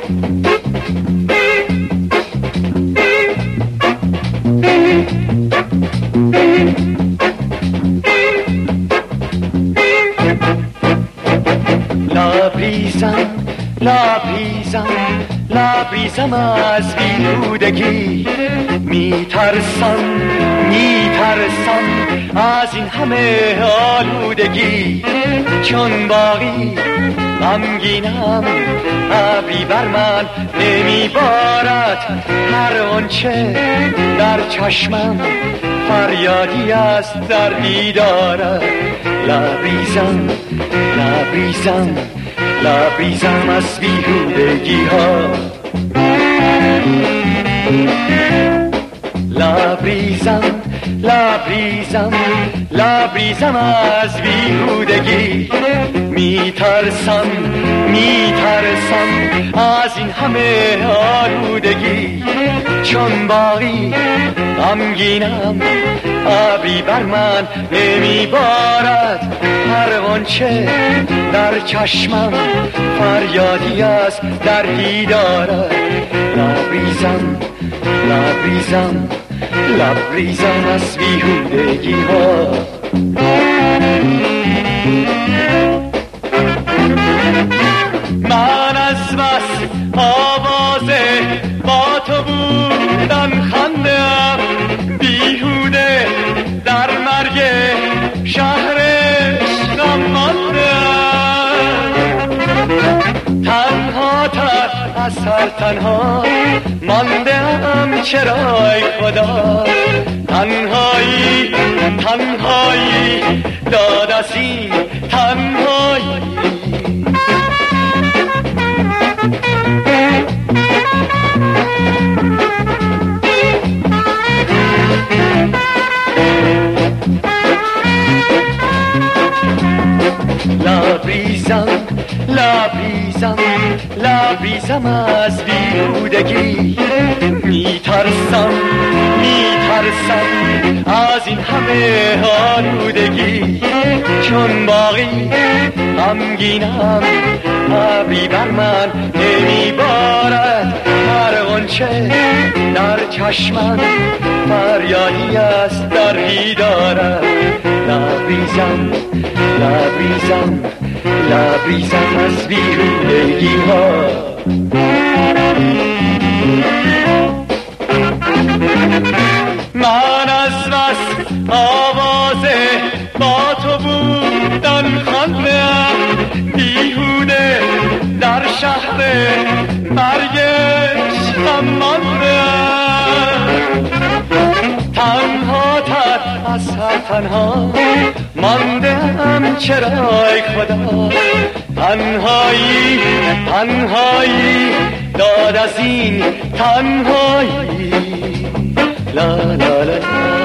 لبریزم از بیهودگی، میترسم از این همه آلودگی، چون باقی غمگینم ابری بر من نمیبارد، هر آنچه در چشمم فریادی است دردی دارد. لبریزم از بیهودگی ها، لبریزم از بیهودگی، میترسم از این همه آلودگی، چون باقی غمگینم ابری بر من نمیبارد، هر آنچه در چشمم فریادی است دردی دارد. لبریزم از بیهودگی ها. من از بس آوازه با تو بودن خنده‌ام، بیهوده در مرگ شهر عشقم مانده‌ام، تنها از هر تنها مانده‌ام، چرا ای خدا تنهایی داد از این تنهایی. لبریزم از بیهودگی، میترسم از این همه آلودگی، چون باقی غمگینم ابری بر من نمیبارد، هر آنچه در چشمم فریادی است دردی دارد. لبریزم از بیهودگی ها. من از بس آوازه با تو بودن خنده‌ام، بیهوده در شهر مرگ عشقم مانده‌ام، تنها از هر تنها مانده‌ام، چرا ای خدا تنهایی داد از این تنهایی. لا لا لا